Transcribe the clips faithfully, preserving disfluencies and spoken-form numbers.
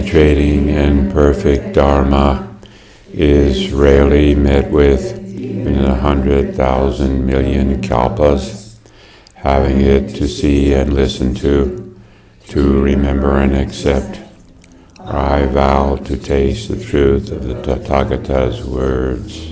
penetrating and perfect Dharma is rarely met with in a hundred thousand million kalpas. Having it to see and listen to, to remember and accept, I vow to taste the truth of the Tathagata's words.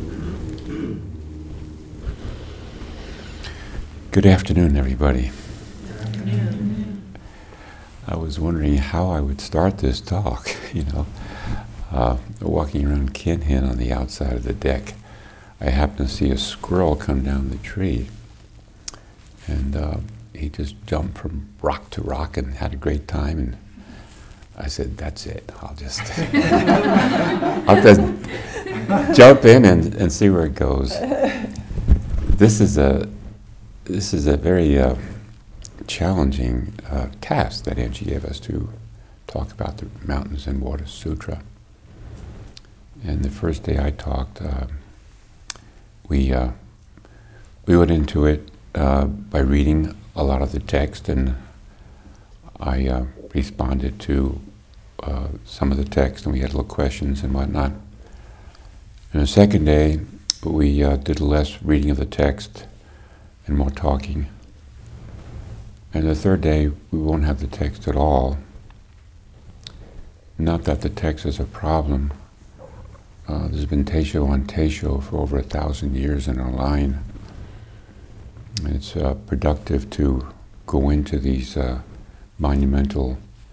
Good afternoon, everybody. Good afternoon. I was wondering how I would start this talk, you know. Uh, walking around Kinhin on the outside of the deck, I happened to see a squirrel come down the tree. And uh, he just jumped from rock to rock and had a great time. And I said, that's it. I'll just, I'll just jump in and, and see where it goes. This is a This is a very uh, challenging uh, task that Angie gave us to talk about the Mountains and Water Sutra. And the first day I talked, uh, we uh, we went into it uh, by reading a lot of the text, and I uh, responded to uh, some of the text, and we had little questions and whatnot. And the second day, we uh, did less reading of the text and more talking. And the third day, we won't have the text at all. Not that the text is a problem. Uh, there's been Teisho on Teisho for over a thousand years in our line. And it's uh, productive to go into these uh, monumental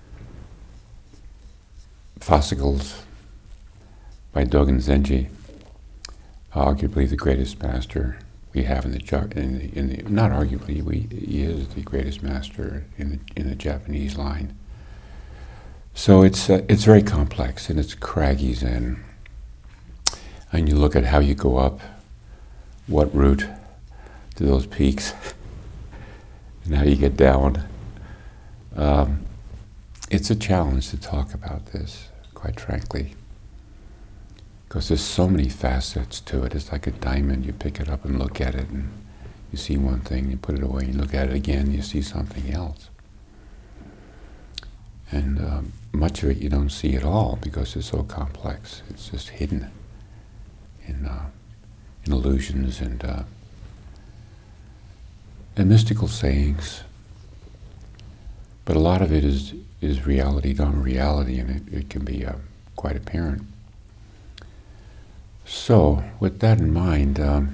fascicles by Dogen Zenji, arguably the greatest master we have in the, in the, in the not arguably, we, he is the greatest master in the, in the Japanese line. So it's uh, it's very complex, and it's craggy Zen. And you look at how you go up, what route to those peaks, and how you get down. Um, it's a challenge to talk about this, quite frankly, because there's so many facets to it. It's like a diamond. You pick it up and look at it, and you see one thing, you put it away, you look at it again, you see something else. And um, much of it you don't see at all because it's so complex. It's just hidden in, uh, in illusions and, uh, and mystical sayings. But a lot of it is, is reality, Dharma reality, and it, it can be uh, quite apparent. So, with that in mind, um,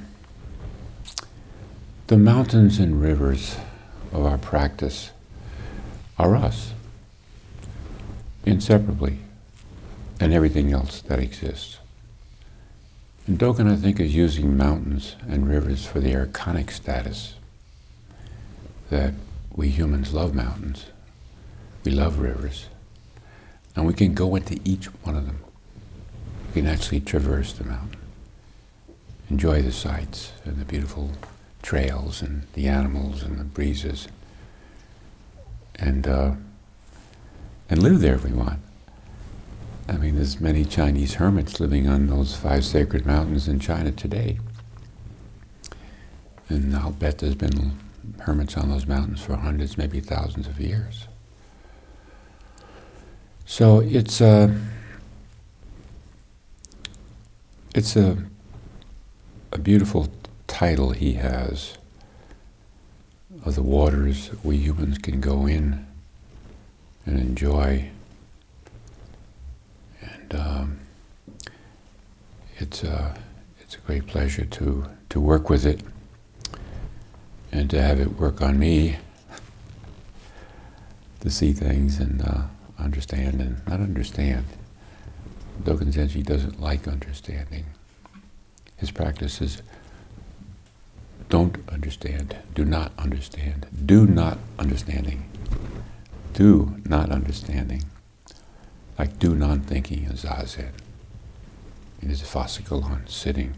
the mountains and rivers of our practice are us, inseparably, and everything else that exists. And Dogen, I think, is using mountains and rivers for the archonic status that we humans love mountains, we love rivers, and we can go into each one of them. We can actually traverse the mountain, enjoy the sights and the beautiful trails and the animals and the breezes, and uh, and live there if we want. I mean, there's many Chinese hermits living on those five sacred mountains in China today. And I'll bet there's been hermits on those mountains for hundreds, maybe thousands of years. So it's a, it's a, a beautiful title he has of the waters we humans can go in and enjoy. And um, it's a, it's a great pleasure to, to work with it and to have it work on me, to see things and uh, understand and not understand. Dogen Zenji doesn't like understanding. His practice is don't understand, do not understand, do not understanding, do not understanding, like do non-thinking in Zazen, in his fascicle on sitting.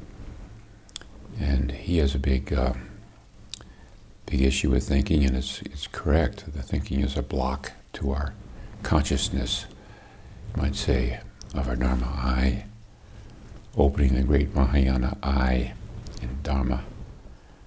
And he has a big, uh, big issue with thinking, and it's it's correct. The thinking is a block to our consciousness, you might say, of our Dharma eye, opening the great Mahayana eye in Dharma,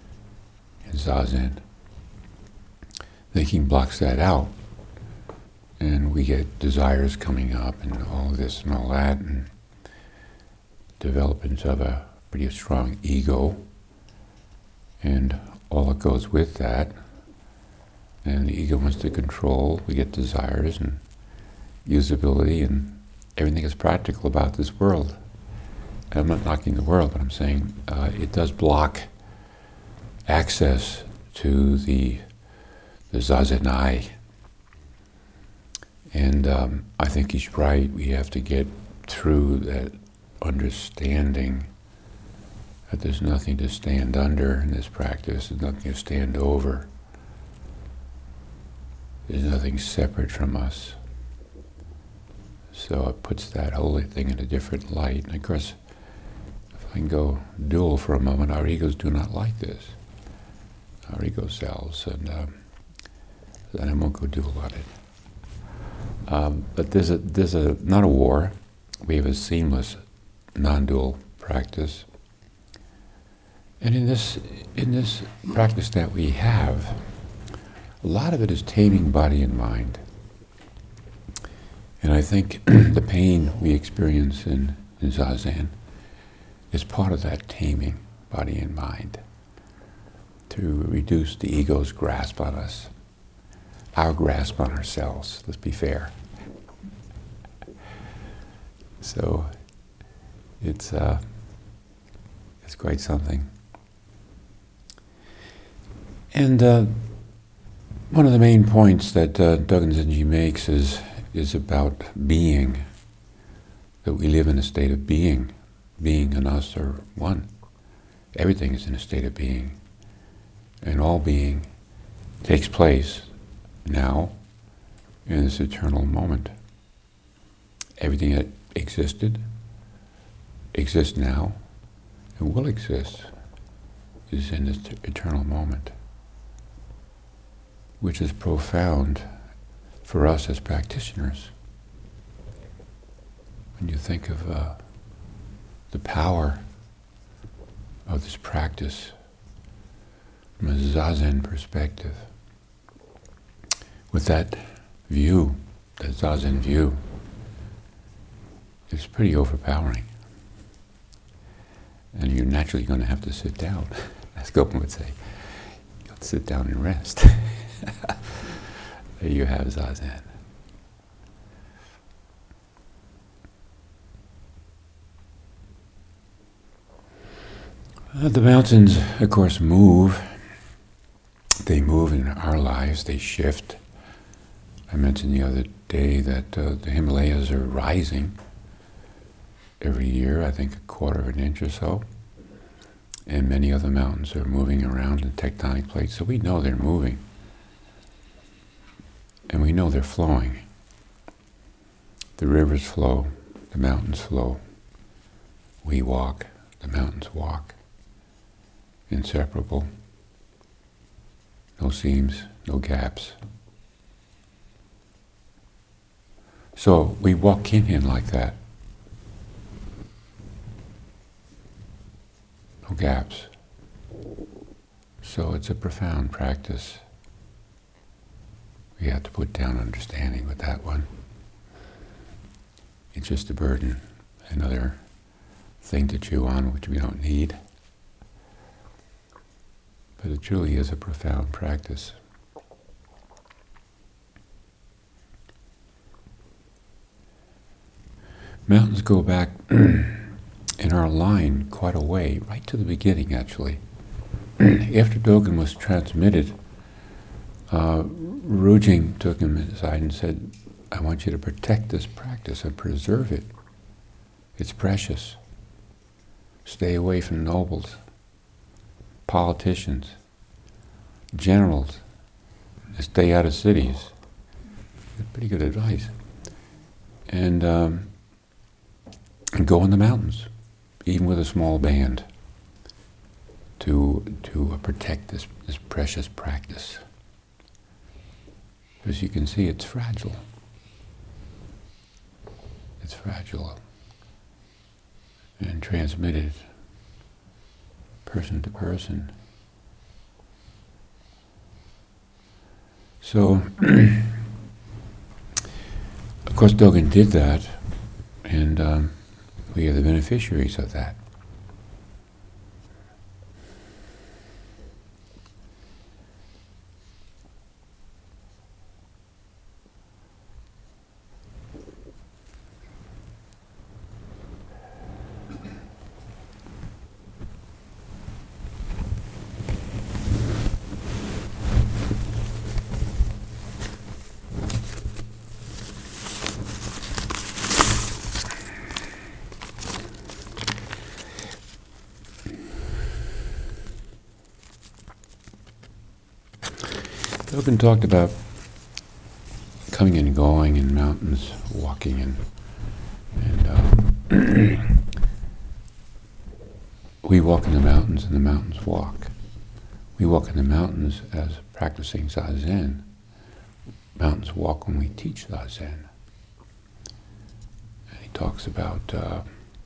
in Zazen. Thinking blocks that out, and we get desires coming up and all this and all that, and development of a pretty strong ego, and all that goes with that. And the ego wants to control. We get desires and usability, and everything is practical about this world. And I'm not knocking the world, but I'm saying uh, it does block access to the the Zazenai. And um, I think he's right. We have to get through that understanding that there's nothing to stand under in this practice, there's nothing to stand over. There's nothing separate from us. So it puts that whole thing in a different light. And of course, if I can go dual for a moment, our egos do not like this. Our ego selves, and um, then I won't go dual on it. Um, but there's a there's a not a war. We have a seamless, non-dual practice. And in this in this practice that we have, a lot of it is taming body and mind. And I think the pain we experience in, in Zazen is part of that taming body and mind, to reduce the ego's grasp on us, our grasp on ourselves, let's be fair. So it's uh, it's quite something. And uh, one of the main points that uh, Dogen Zenji makes is is about being, that we live in a state of being. Being and us are one. Everything is in a state of being. And all being takes place now in this eternal moment. Everything that existed, exists now, and will exist is in this eternal moment, which is profound for us as practitioners. When you think of uh, the power of this practice from a Zazen perspective, with that view, that Zazen view, it's pretty overpowering. And you're naturally going to have to sit down, as Gopal would say. You have to sit down and rest. There you have Zazen. Uh, the mountains, of course, move. They move in our lives, they shift. I mentioned the other day that uh, the Himalayas are rising every year, I think a quarter of an inch or so. And many other mountains are moving around in tectonic plates, so we know they're moving. And we know they're flowing. The rivers flow, the mountains flow. We walk, the mountains walk. Inseparable. No seams, no gaps. So we walk Kinhin like that. No gaps. So it's a profound practice. We have to put down understanding with that one. It's just a burden, another thing to chew on which we don't need. But it truly is a profound practice. Mountains go back in our line quite a way, right to the beginning actually. After Dogen was transmitted, uh, Rujing took him aside and said, I want you to protect this practice and preserve it. It's precious. Stay away from nobles, politicians, generals, and stay out of cities. Pretty good advice. And, um, and go in the mountains, even with a small band, to to uh, protect this, this precious practice. As you can see, it's fragile. It's fragile and transmitted person to person. So course, Dogen did that, and um, we are the beneficiaries of that. Dogen talked about coming and going in mountains, walking, and, and uh, we walk in the mountains and the mountains walk. We walk in the mountains as practicing Zazen. Mountains walk when we teach Zazen. And he talks about uh,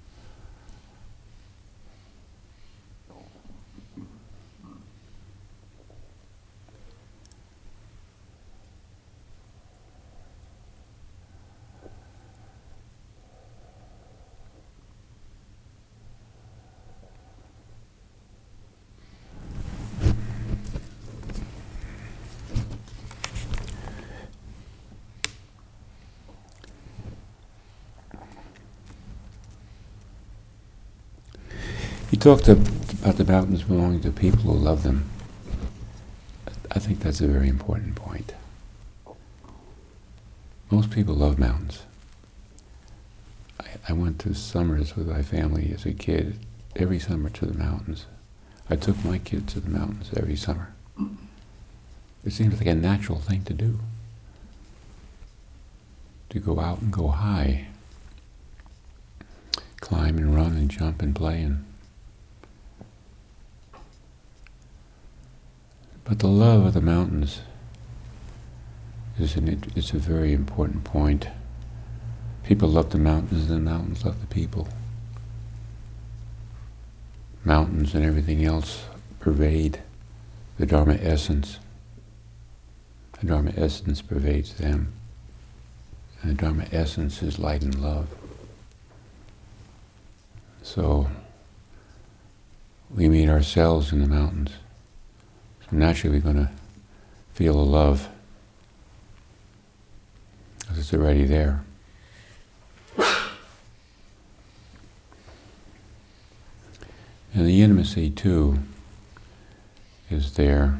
He talked about the mountains belonging to people who love them. I think that's a very important point. Most people love mountains. I, I went to summers with my family as a kid, every summer to the mountains. I took my kids to the mountains every summer. It seems like a natural thing to do, to go out and go high, climb and run and jump and play. And but the love of the mountains is an, it's a very important point. People love the mountains and the mountains love the people. Mountains and everything else pervade the Dharma essence. The Dharma essence pervades them. And the Dharma essence is light and love. So we meet ourselves in the mountains. So naturally we're going to feel the love, because it's already there. And the intimacy, too, is there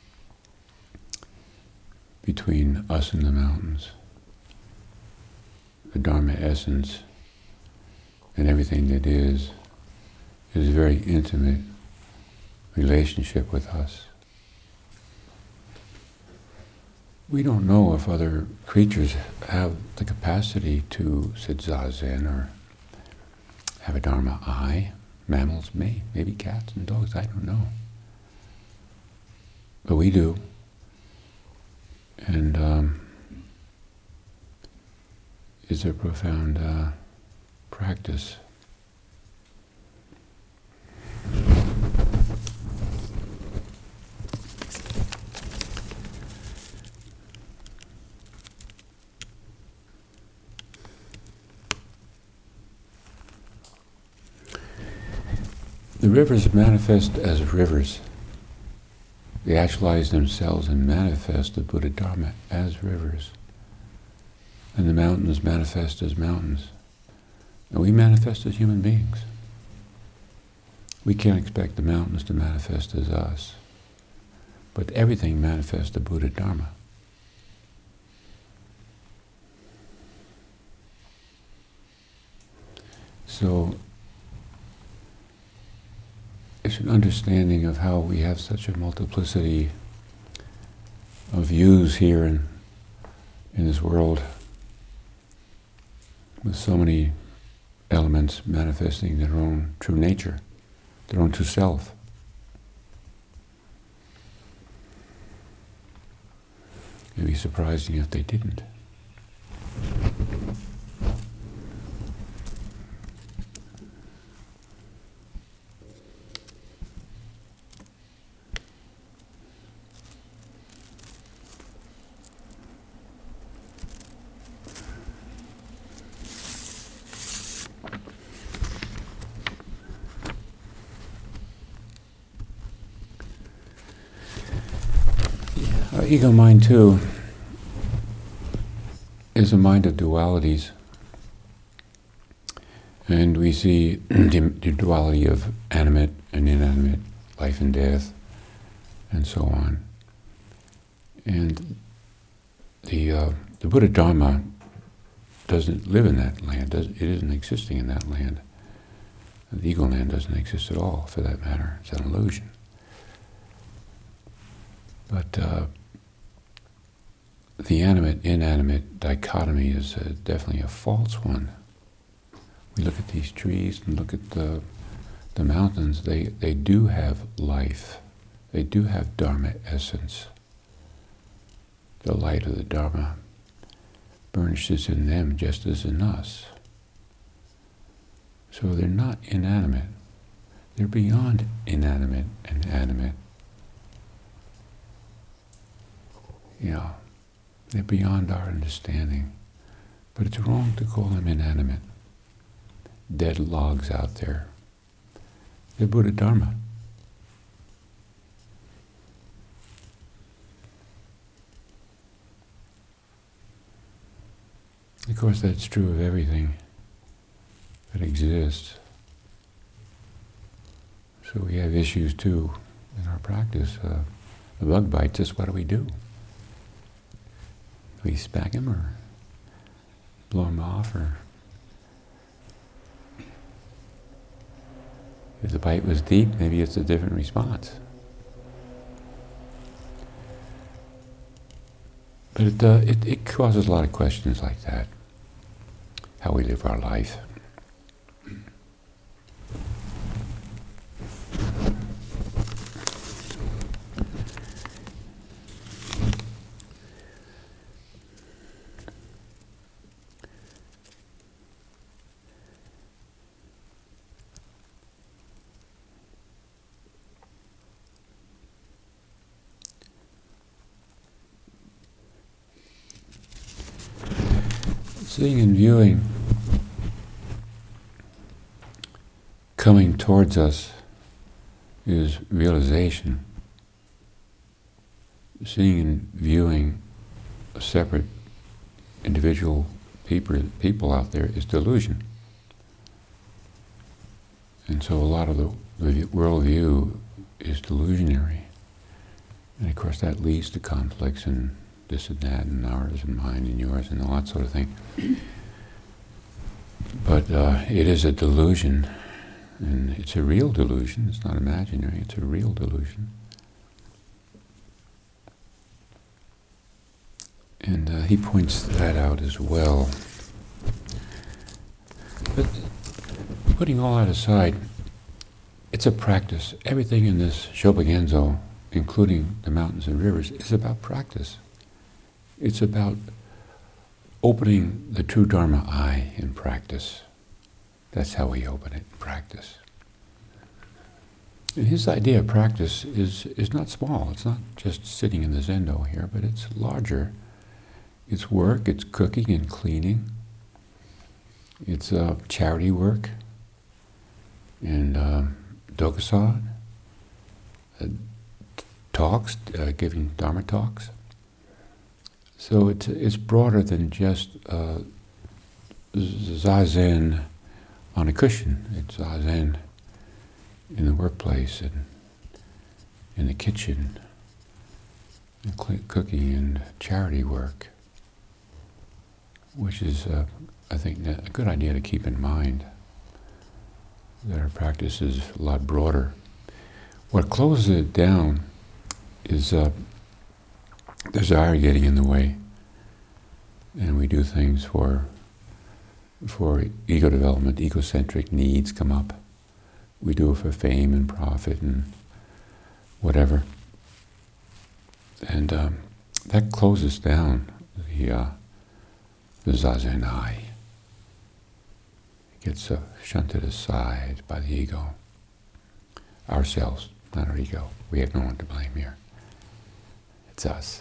between us and the mountains. The Dharma essence and everything that is, is a very intimate relationship with us. We don't know if other creatures have the capacity to sit Zazen or have a Dharma eye. Mammals may, maybe cats and dogs, I don't know. But we do. And um, it's a profound uh, practice. The rivers manifest as rivers. They actualize themselves and manifest the Buddha Dharma as rivers. And the mountains manifest as mountains. And we manifest as human beings. We can't expect the mountains to manifest as us. But everything manifests the Buddha Dharma. So it's an understanding of how we have such a multiplicity of views here in, in this world, with so many elements manifesting their own true nature, their own true self. It'd be surprising if they didn't. Uh, ego mind, too, is a mind of dualities. And we see the, the duality of animate and inanimate, life and death, and so on. And the uh, the Buddha Dharma doesn't live in that land. Does, it isn't existing in that land. The ego land doesn't exist at all, for that matter. It's an illusion. But uh, the animate-inanimate dichotomy is uh, definitely a false one. We look at these trees and look at the the mountains. They they do have life. They do have Dharma essence. The light of the Dharma burnishes in them just as in us. So they're not inanimate. They're beyond inanimate and animate. Yeah, they're beyond our understanding. But it's wrong to call them inanimate. Dead logs out there. They're Buddha Dharma. Of course, that's true of everything that exists. So we have issues too in our practice. Uh, a bug bites us, what do we do? Do we smack him or blow him off? Or if the bite was deep, maybe it's a different response. But it, uh, it, it causes a lot of questions like that, how we live our life. Seeing and viewing coming towards us is realization. Seeing and viewing a separate individual people, people out there is delusion. And so a lot of the, the worldview is delusionary. And of course that leads to conflicts and this and that, and ours and mine and yours and all that sort of thing. But uh, it is a delusion, and it's a real delusion. It's not imaginary, it's a real delusion. And uh, he points that out as well. But putting all that aside, it's a practice. Everything in this Shobogenzo, including the mountains and rivers, is about practice. It's about opening the true Dharma eye in practice. That's how we open it, in practice. And his idea of practice is, is not small. It's not just sitting in the zendo here, but it's larger. It's work, it's cooking and cleaning. It's uh, charity work and uh, dokusan, uh, talks, uh, giving Dharma talks. So it's, it's broader than just uh, zazen on a cushion. It's zazen in the workplace and in the kitchen, and cooking and charity work, which is, uh, I think, a good idea to keep in mind, that our practice is a lot broader. What closes it down is uh, desire getting in the way, and we do things for for ego development. Egocentric needs come up. We do it for fame and profit and whatever, and um, that closes down the uh, the zazen eye. It gets uh, shunted aside by the ego. Ourselves, not our ego. We have no one to blame here. It's us.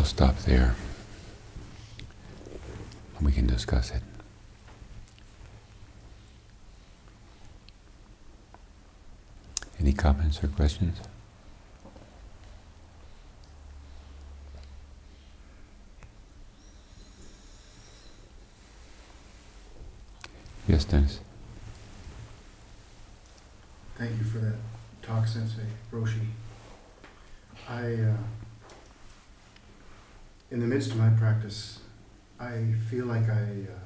I'll stop there, and we can discuss it. Any comments or questions? Yes, Dennis? Thank you for that talk, Sensei Roshi. I, uh, in the midst of my practice, I feel like I, uh,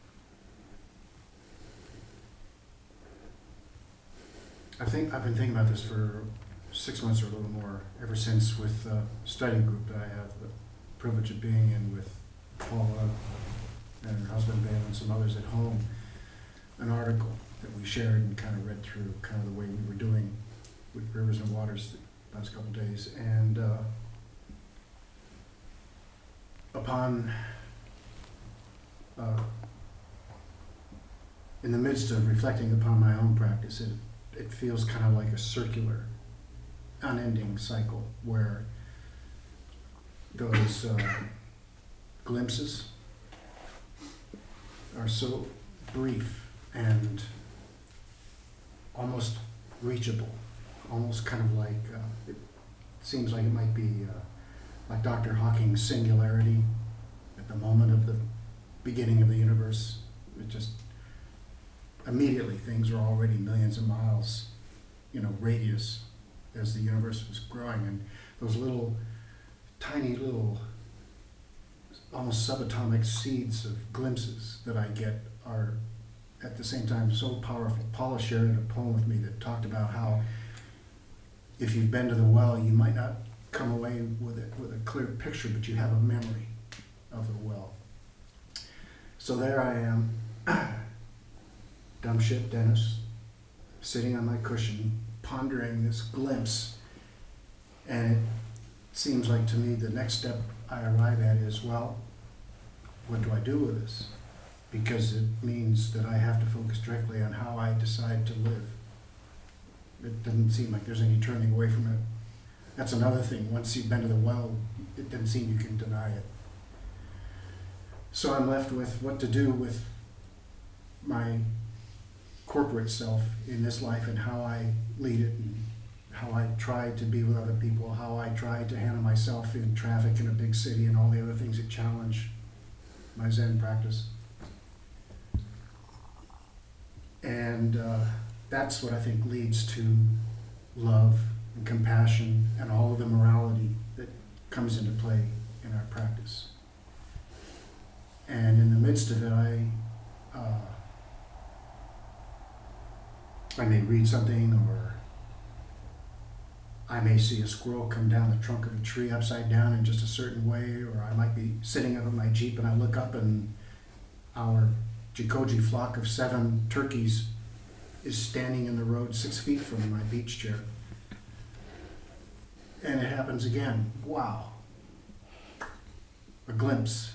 I think I've been thinking about this for six months or a little more, ever since with the study group that I have the privilege of being in with Paula and her husband Ben and some others at home, an article that we shared and kind of read through kind of the way we were doing with Rivers and Waters the last couple of days. And uh, upon, uh, in the midst of reflecting upon my own practice, it, it feels kind of like a circular, unending cycle where those uh, glimpses are so brief and almost reachable, almost kind of like, uh, it seems like it might be uh, like Doctor Hawking's singularity at the moment of the beginning of the universe. It just, immediately things are already millions of miles, you know, radius as the universe was growing, and those little, tiny little, almost subatomic seeds of glimpses that I get are at the same time so powerful. Paula shared a poem with me that talked about how if you've been to the well, you might not come away with it with a clear picture, but you have a memory of the well. So there I am, dumb shit Dennis, sitting on my cushion, pondering this glimpse, and it seems like to me the next step I arrive at is, well, what do I do with this? Because it means that I have to focus directly on how I decide to live. It doesn't seem like there's any turning away from it. That's another thing. Once you've been to the well, it doesn't seem you can deny it. So I'm left with what to do with my corporate self in this life and how I lead it and how I try to be with other people, how I try to handle myself in traffic in a big city and all the other things that challenge my Zen practice. And uh, that's what I think leads to love and compassion and all of the morality that comes into play in our practice. And in the midst of it, I uh, I may read something, or I may see a squirrel come down the trunk of a tree upside down in just a certain way, or I might be sitting up in my Jeep and I look up and our Jikoji flock of seven turkeys is standing in the road six feet from my beach chair. And it happens again. Wow. A glimpse.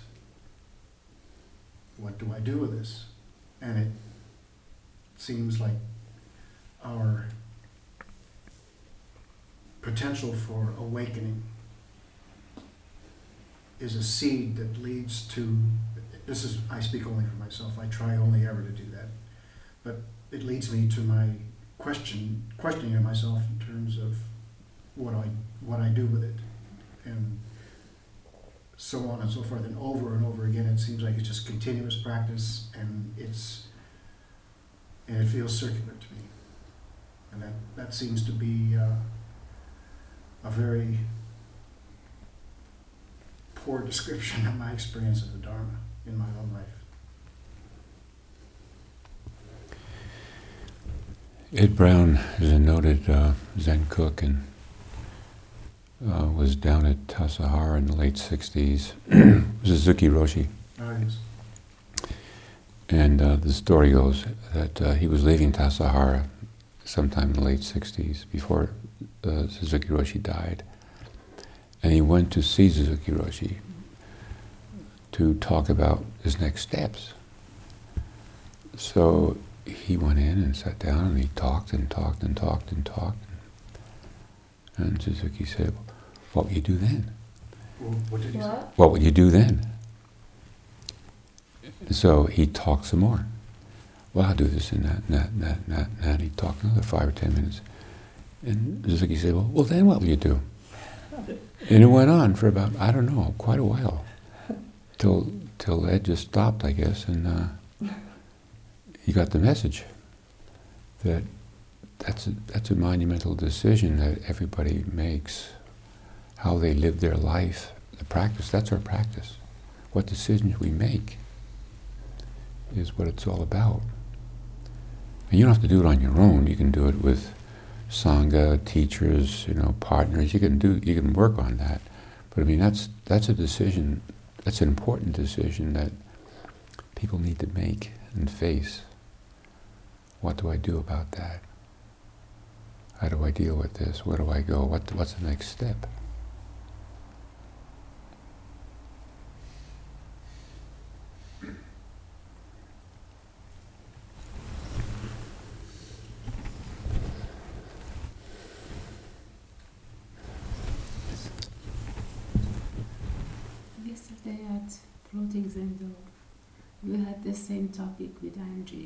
What do I do with this? And it seems like our potential for awakening is a seed that leads to, this is, I speak only for myself, I try only ever to do that, but it leads me to my question, questioning of myself in terms of what I, what I do with it, and so on and so forth, and over and over again. It seems like it's just continuous practice, and it's, and it feels circular to me, and that, that seems to be uh, a very poor description of my experience of the Dharma in my own life. Ed Brown is a noted uh, Zen cook and uh, was down at Tassajara in the late sixties. Suzuki Roshi. Oh, yes. And uh, the story goes that uh, he was leaving Tassajara sometime in the late sixties before uh, Suzuki Roshi died. And he went to see Suzuki Roshi to talk about his next steps. So he went in and sat down and he talked and talked and talked and talked. And Suzuki said, "What will you do then?" Well, what did he say? What? What would you do then? So he'd talk some more. Well, I'll do this and that, and that, and that, and that, and that. He'd talk another five or ten minutes. And Suzuki said, well, well, then what will you do? And it went on for about, I don't know, quite a while. Till, till Ed just stopped, I guess, and uh, he got the message that that's a, that's a monumental decision that everybody makes. How they live their life, the practice, that's our practice. What decisions we make is what it's all about. And you don't have to do it on your own. You can do it with Sangha, teachers, you know, partners. You can do, you can work on that. But I mean, that's that's a decision, that's an important decision that people need to make and face. What do I do about that? How do I deal with this? Where do I go? What what's the next step? Yesterday at Floating Zendo, we had the same topic with Angie.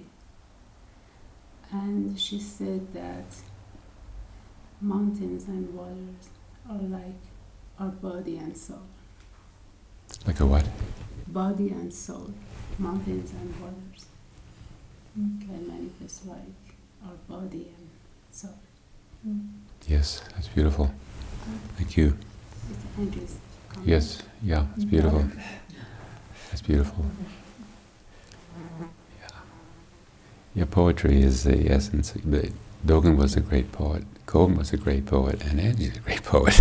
And she said that mountains and waters are like our body and soul. Like a what? Body and soul, mountains and waters can manifest like our body and soul. Yes, that's beautiful. Thank you. It's Angie's comment. Yes, yeah, it's beautiful. That's beautiful. Yeah. Your poetry is the essence. But Dogen was a great poet, Cohen was a great poet, and Angie's a great poet.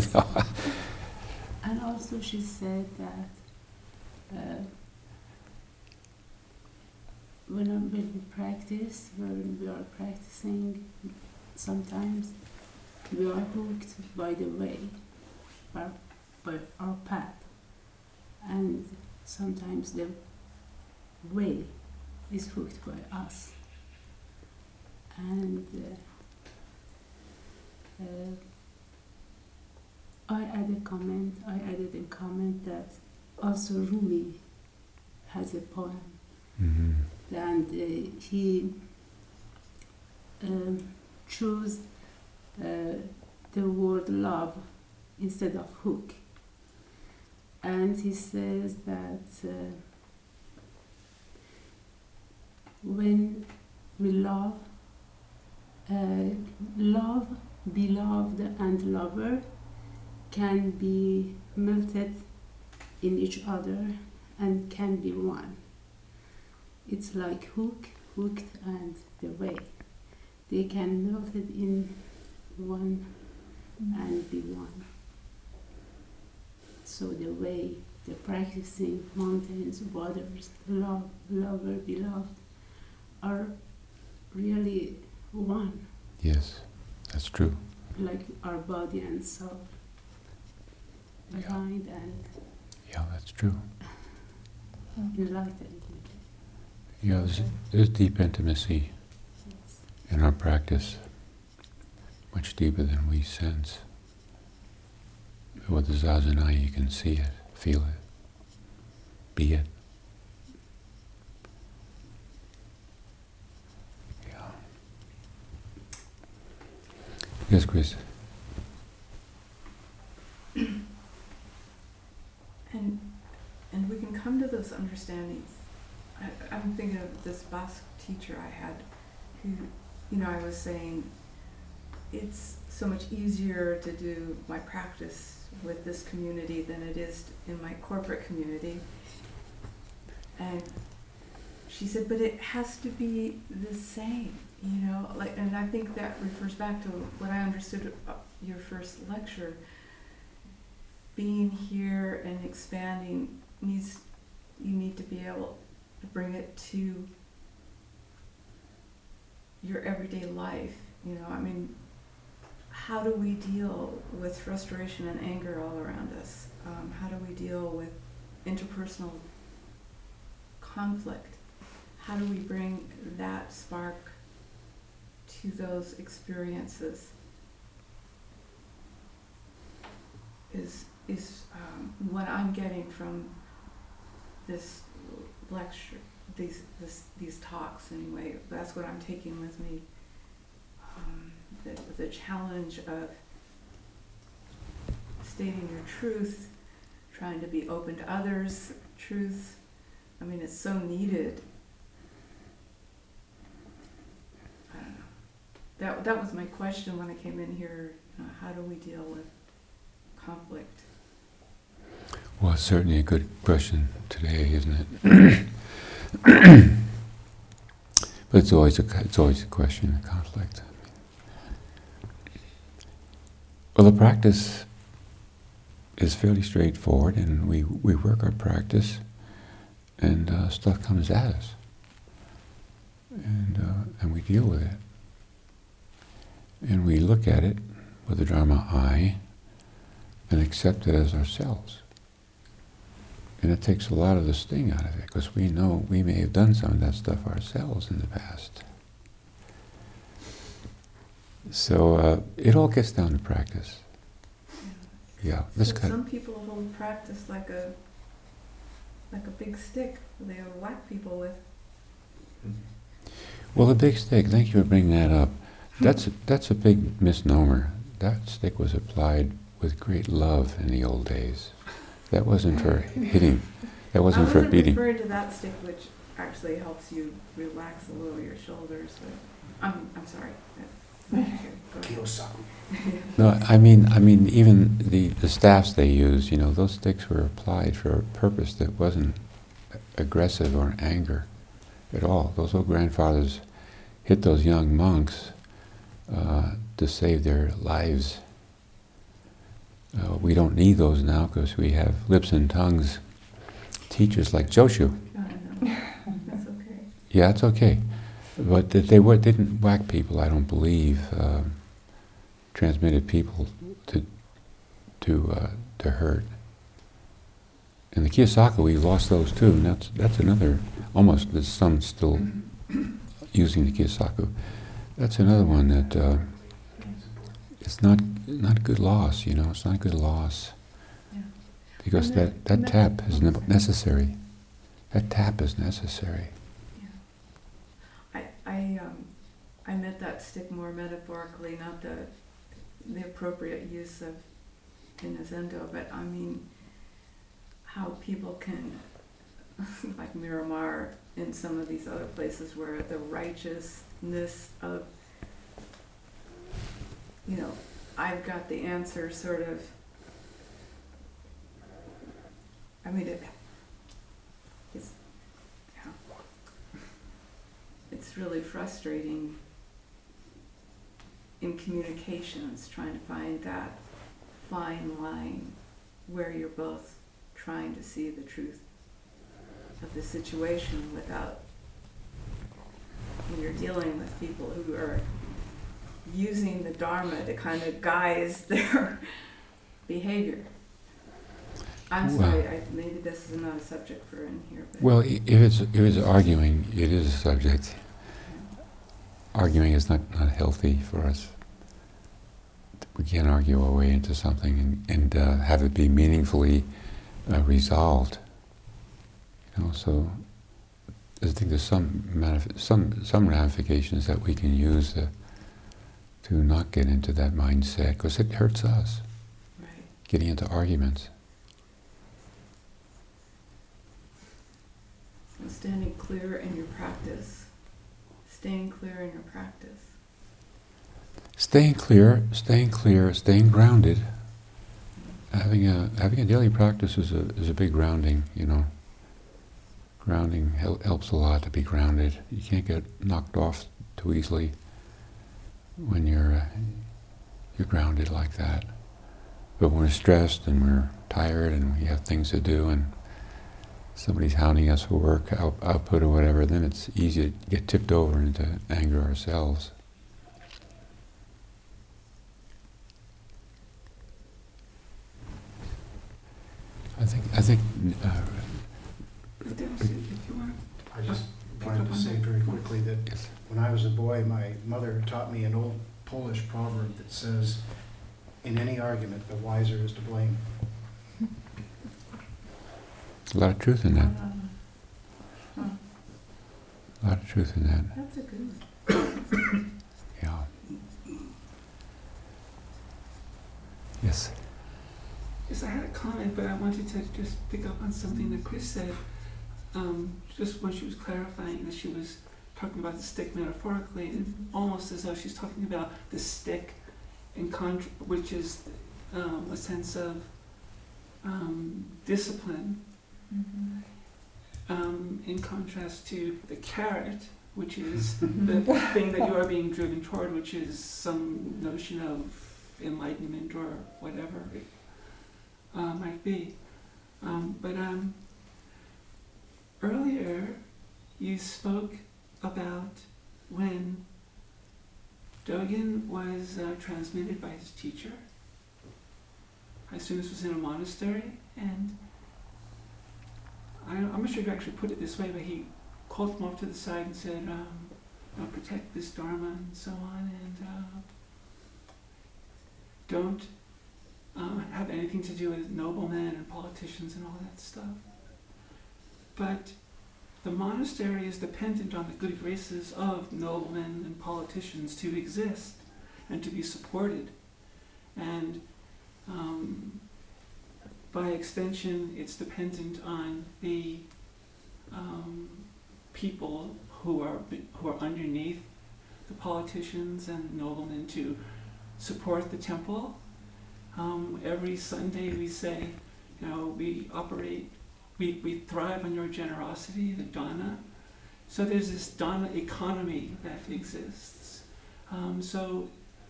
And also she said that uh, when, when we practice, when we are practicing, sometimes we are hooked by the way, by, by our path. And sometimes the way is hooked by us. And uh, uh, I added comment, I added a comment that also Rumi has a poem. Mm-hmm. And uh, he um, chose uh, the word love instead of hook. And he says that uh, when we love, uh, love, beloved and lover can be melted in each other and can be one. It's like hook, hooked and the way. They can melt it in one and be one. So the way, the practicing mountains, waters, love, lover, beloved are really one. Yes, that's true. Like our body and soul. Yeah. Aligned and Yeah, that's true. enlightened. Yeah, there's, there's deep intimacy Yes. in our practice, much deeper than we sense. With the Zazen you can see it, feel it, be it. Yeah. Yes, Chris. And and we can come to those understandings. I, I'm thinking of this Basque teacher I had who, you know, I was saying it's so much easier to do my practice with this community than it is in my corporate community. And she said, but it has to be the same, you know, like, and I think that refers back to what I understood uh, your first lecture. Being here and expanding needs, you need to be able to bring it to your everyday life, you know, I mean, how do we deal with frustration and anger all around us? Um, how do we deal with interpersonal conflict? How do we bring that spark to those experiences? Is is um, what I'm getting from this lecture, these this, these talks anyway. That's what I'm taking with me. Um, the, the challenge of stating your truth, trying to be open to others' truth. I mean, it's so needed. I don't know. That that was my question when I came in here. Uh, how do we deal with conflict? Well, it's certainly a good question today, isn't it? But it's always a it's always a question of conflict. Well, the practice is fairly straightforward, and we, we work our practice, and uh, stuff comes at us, and uh, and we deal with it, and we look at it with the Dharma eye, and accept it as ourselves. And it takes a lot of the sting out of it, because we know we may have done some of that stuff ourselves in the past. So uh, it all gets down to practice. Yeah, this So kind. some people hold practice like a like a big stick they whack people with. Well, the big stick. Thank you for bringing that up. That's a, that's a big misnomer. That stick was applied with great love in the old days. That wasn't for hitting. That wasn't I for wasn't beating. referring to that stick, which actually helps you relax a little your shoulders. But I'm I'm sorry. Okay, go ahead. Kiyosaku. No, I mean, I mean, even the, the staffs they use, you know, those sticks were applied for a purpose that wasn't aggressive or anger at all. Those old grandfathers hit those young monks uh, to save their lives. Uh, we don't need those now because we have lips and tongues teachers like Joshu. No, no, that's okay. Yeah, it's okay. But that they were, didn't whack people, I don't believe. Uh, transmitted people to to uh, to hurt. And the Kiyosaku, we lost those too. And that's that's another. Almost there's some still using the Kiyosaku. That's another one that uh, it's not not a good loss. You know, it's not a good loss Yeah. because And that that- that tap is ne- necessary. That tap is necessary. I I um I meant that stick more metaphorically, not the the appropriate use of in the Zendo, but I mean how people can, like Miramar and some of these other places where the righteousness of, you know, I've got the answer sort of, I mean, it, it's, yeah, it's really frustrating in communications, trying to find that fine line where you're both trying to see the truth of the situation without, when you're dealing with people who are using the Dharma to kind of guise their behavior. I'm Well- sorry, I, maybe this is not a subject for in here, but Well, i- if it's if it's arguing, it is a subject. Arguing is not, not healthy for us. We can't argue our way into something and, and uh, have it be meaningfully uh, resolved. You know, so I think there's some manif- some some ramifications that we can use to to not get into that mindset, because it hurts us right. getting into arguments. And standing clear in your practice, staying clear in your practice. Staying clear, staying clear, staying grounded. Having a having a daily practice is a is a big grounding. You know, grounding hel- helps a lot to be grounded. You can't get knocked off too easily when you're uh, you're grounded like that. But when we're stressed and we're tired and we have things to do and somebody's hounding us for work out, output or whatever, then it's easy to get tipped over into anger ourselves. I think I think uh, I just wanted to say very quickly that yes. when I was a boy, my mother taught me an old Polish proverb that says, in any argument, the wiser is to blame. A lot of truth in that. Huh. A lot of truth in that. That's a good one. Yeah. Yes. Yes, I had a comment, but I wanted to just pick up on something that Chris said. Um, just when she was clarifying that she was talking about the stick metaphorically, and almost as though she's talking about the stick, in contr- which is um, a sense of um, discipline, Mm-hmm. um, in contrast to the carrot, which is the thing that you are being driven toward, which is some notion of enlightenment or whatever it uh, might be. Um, but um, earlier you spoke about when Dogen was uh, transmitted by his teacher. I assume this was in a monastery, and I, I'm not sure if you actually put it this way, but he called him off to the side and said, um, you know, protect this Dharma and so on, and uh, don't uh, have anything to do with noblemen and politicians and all that stuff. But the monastery is dependent on the good graces of noblemen and politicians to exist and to be supported. And um, by extension, it's dependent on the um, people who are who are underneath the politicians and noblemen to support the temple. Um, every Sunday we say, you know, we operate, we, we thrive on your generosity, the dana. So there's this dana economy that exists. Um, so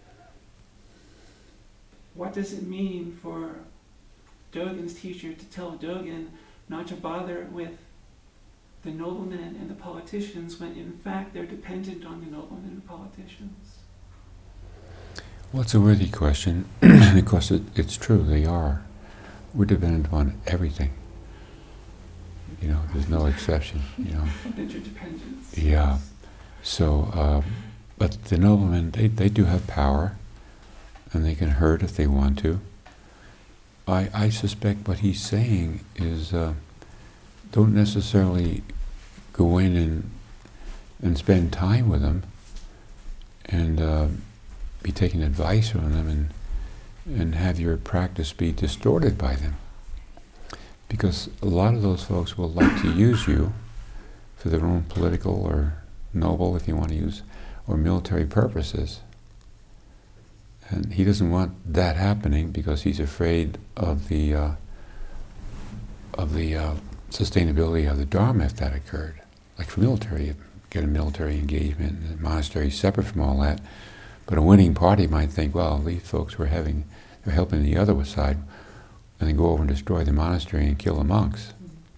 what does it mean for Dogen's teacher to tell Dogen not to bother with the noblemen and the politicians when in fact they're dependent on the noblemen and politicians? Well, it's a worthy question, and of course it, it's true, they are. We're dependent on everything. You know, there's no exception, you know. Interdependence. Yeah. So, uh, but the noblemen, they, they do have power, and they can hurt if they want to. I, I suspect what he's saying is uh, don't necessarily go in and and spend time with them and uh, be taking advice from them and and have your practice be distorted by them. Because a lot of those folks will like to use you for their own political or noble, if you want to use, or military purposes. And he doesn't want that happening because he's afraid of the uh, of the uh, sustainability of the Dharma if that occurred. Like for military, you get a military engagement, and the monastery is separate from all that. But a winning party might think, well, these folks were having, they're helping the other side, and they go over and destroy the monastery and kill the monks.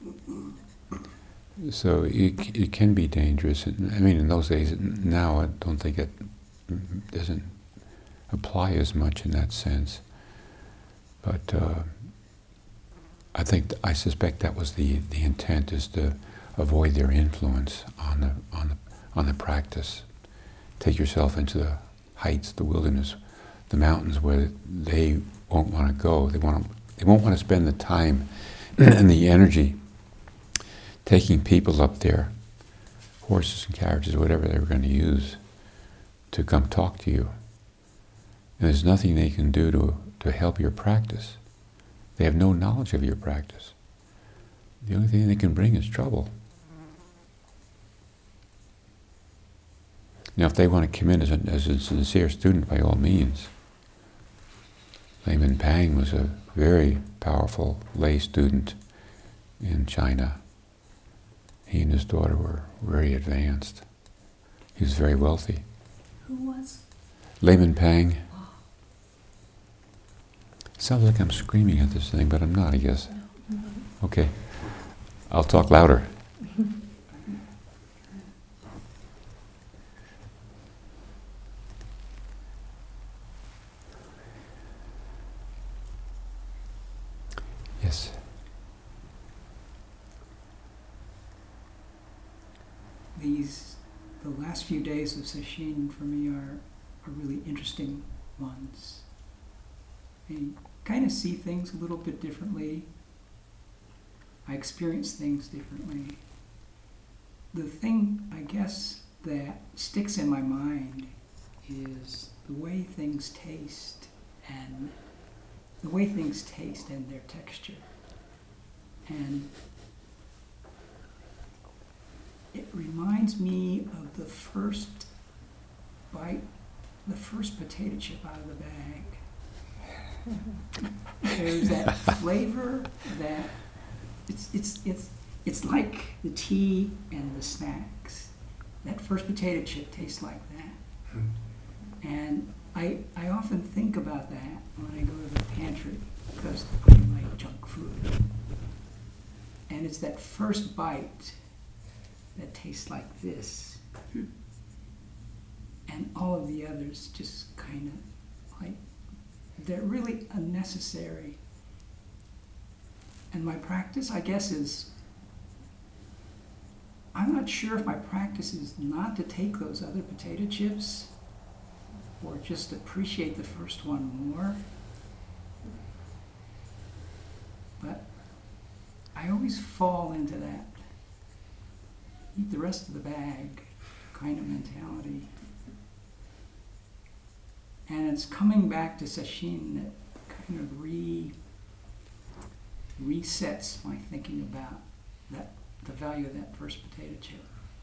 So it, it can be dangerous. I mean, in those days, now I don't think it doesn't apply as much in that sense. But uh, I think, th- I suspect that was the, the intent, is to avoid their influence on the on the on the practice. Take yourself into the heights, the wilderness, the mountains where they won't want to go. They want to, they won't want to spend the time and the energy taking people up there, horses and carriages, whatever they were going to use, to come talk to you. And there's nothing they can do to to help your practice. They have no knowledge of your practice. The only thing they can bring is trouble. Now, if they want to come in as a, as a sincere student, by all means. Layman Pang was a very powerful lay student in China. He and his daughter were very advanced. He was very wealthy. Who was? Layman Pang. Sounds like I'm screaming at this thing, but I'm not, I guess. No. Okay. I'll talk louder. Yes. These, the last few days of Sesshin for me are, are really interesting ones. I mean, kind of see things a little bit differently. I experience things differently. The thing, I guess, that sticks in my mind is the way things taste and the way things taste and their texture. And it reminds me of the first bite, the first potato chip out of the bag. There's that flavor that it's it's it's it's like the tea and the snacks. That first potato chip tastes like that. Hmm. And I I often think about that when I go to the pantry because I like junk food. And it's that first bite that tastes like this. And all of the others just kind of like, they're really unnecessary. And my practice, I guess, is, I'm not sure if my practice is not to take those other potato chips or just appreciate the first one more. But I always fall into that eat the rest of the bag kind of mentality. And it's coming back to sesshin that kind of re resets my thinking about that the value of that first potato chip.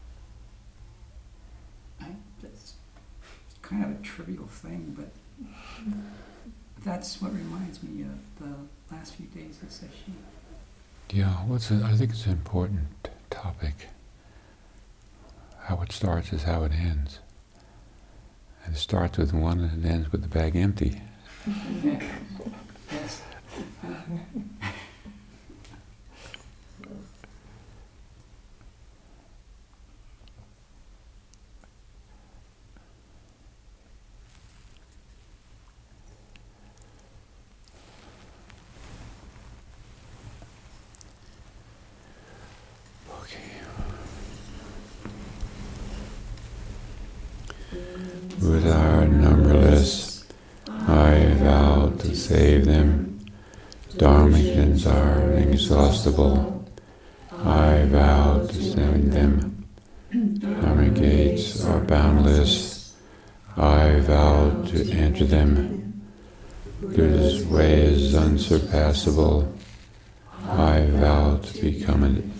I, that's kind of a trivial thing, but that's what reminds me of the last few days of sesshin. Yeah, what's a, I think it's an important topic. How it starts is how it ends. And it starts with one and it ends with the bag empty. Yeah. Yes. With our numberless, I vow to save them. Dharmikins are inexhaustible. I vow to save them. Dharma gates are boundless. I vow to enter them. Buddha's way is unsurpassable. I vow to become an